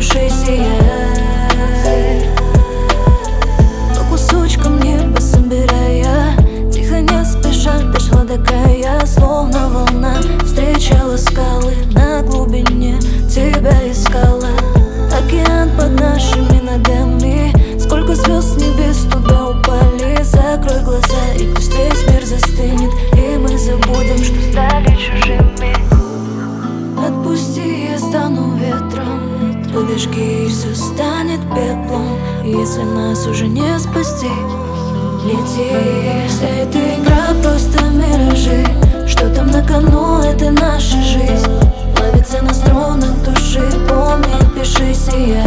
туши, сияй. По кусочкам неба собирая, тихо не спеша дошла до края. Словно волна встречала скалы, на глубине тебя искала. Океан под нашими ногами, сколько звезд с небес туда упали. Закрой глаза, и пусть весь мир застынет, и мы забудем, что стали чужими. Отпусти, я стану ветром, подожги, и все станет пеплом. И если нас уже не спасти, лети. Вся эта игра просто миражи, что там на кону, это наша жизнь. Плавится на струнах души, помни, пиши, сияй.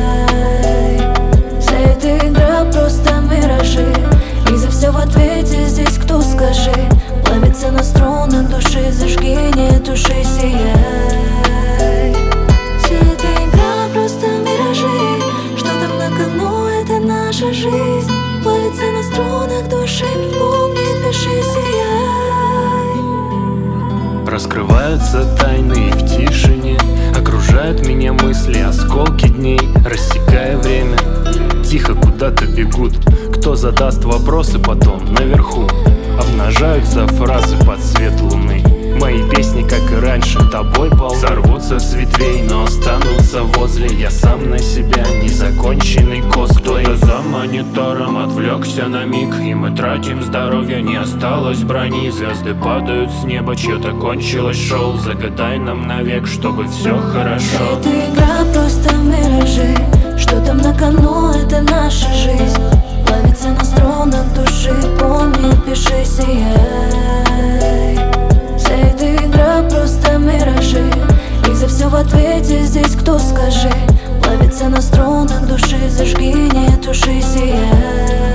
Вся эта игра просто миражи, и за все в ответе здесь кто, скажи. Плавится на струнах души, зажги, не туши, сияй. Вся эта игра просто миражи, что там на кону, это наша жизнь. Плавится на струнах души, помни, пиши, сияй. Раскрываются тайны, и в тишине окружают меня мысли, осколки дней, рассекая время. Тихо куда-то бегут, кто задаст вопросы потом наверху. Обнажаются фразы под свет луны. Мои песни, как и раньше, тобой полны. Сорвутся с ветвей, но останутся возле. Я сам на себя, незаконченный косплей. Кто-то за монитором отвлекся на миг, и мы тратим здоровье, не осталось брони. Звезды падают с неба, чье-то кончилось шоу. Загадай нам навек, чтобы все хорошо. Эта игра просто миражи, что там на кону, это наша жизнь. Плавится на струнах души, помни, пиши, сияй. Вся эта игра просто миражи, и за все в ответе здесь кто, скажи. Плавится на струнах души, зажги, не туши, сияй.